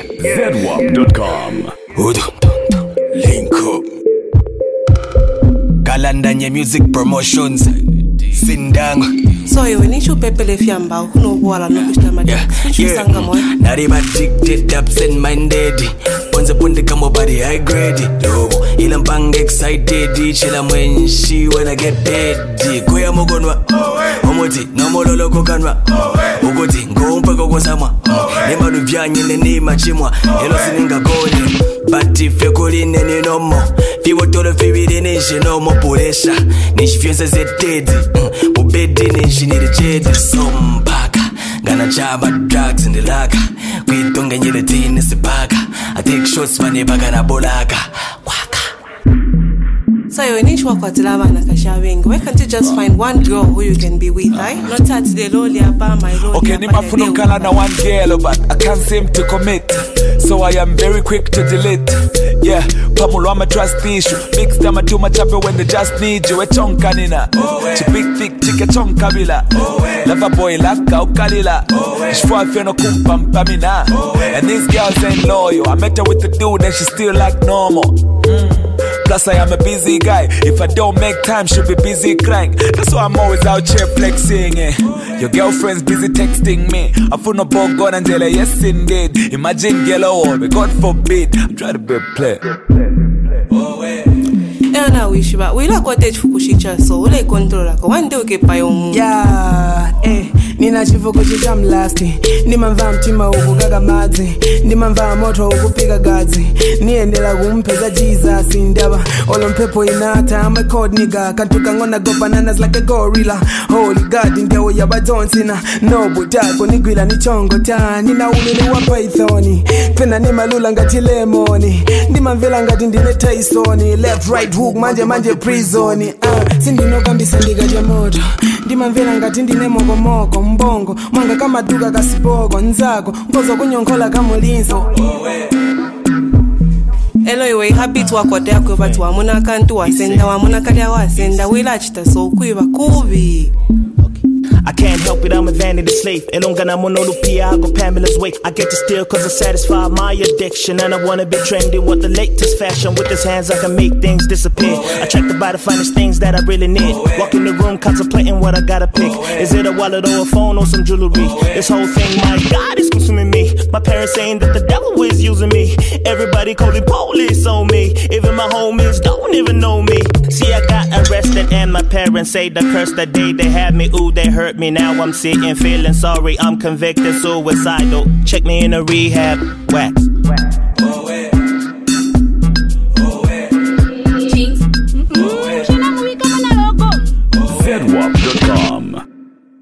ZWAP.com. Link up. Galandanye Music Promotions. Sindang. So you need to pepper if you are no water, no Not even addicted, absent minded. Once upon the come up body high grade. Ilam bang excited. Chilla when she wanna get paid. Koya mogonwa. Omoti, no mololo kokanwa. Ugoti, go umpeko kwa sama. Nema nubianyi nene machimwa. Elo sininga gole. Bati fekoline ni nomo. Fiwo tolo fibidi nishi no mo puresha. Nishi fianza zetedi. Ubedi nishi nirejedi. Sompaka. Gana chaba drugs in the laka. Kwitonga nyele tini sipaka. I take shots mani baka na bolaka. Waka. So you need to work with lava na kashawengi. Why can't you just find one girl who you can be with, right? Not at the lowly apa my lowly. Okay, nima funukala na one girl, but I can't seem to commit. So I am very quick to delete. Yeah, pamulo ama trust issue. Mix them too much up when they just need you. A chonka nina. Chipik thick chika chonka bila. Lava boy laka ukalila. Ishwa feno kumpam pamina. And these girls ain't loyal. I met her with the dude and she still like normal. Plus I am a busy guy. If I don't make time, she'll be busy crying. That's why I'm always out here flexing. Your girlfriend's busy texting me. I feel no bogo Angela, yes indeed. Imagine yellow or God forbid. I'm trying to be a player. Na wish ba we like cottage fukushicha so we like control like one day uke pa yomu. Yeah, nina chifuko chikamlasti. Ndimamva mtima ukugaga madzi. Ndimamva moto ukupika gadzi. Niendela kumpeza Jesus indaba. Olo mpepo inata I'm a cold nigga. Kantuka ngona go bananas like a gorilla. Holy God ndewo yabadonsina. No butako nigwila ni chongo ta. Nina ulele wa pythoni. Pena ni malula ngati lemoni. Ndimamvela ngati ndine Tysoni. Left right hook manje prison. Sindino kambisa ndigaje moto. Ndimamvela ngati ndine moko mbongo. Mwanga kama duka kasipoko nzako. Mpozo kunyonkola kamulinso. Hello, you happy to work with yako but wamuna kantu wasenda wamuna kalya wasenda wila chita so kuiba kubi. I can't help it, I'm a vanity slave. Elongana monolupia, I go Pamela's way. I get to steal cause I satisfy my addiction. And I wanna be trendy with the latest fashion. With his hands I can make things disappear. Attracted by the finest things that I really need. Walk in the room contemplating what I gotta pick. Is it a wallet or a phone or some jewelry? This whole thing, my God, is consuming me. My parents saying that the devil is using me. Everybody calling police on me. Even my homies don't even know me. See, I got arrested and my parents say the curse that day they had me. Ooh, they hurt me. Now I'm sitting feeling sorry. I'm convicted suicidal. Check me in a rehab. Wax.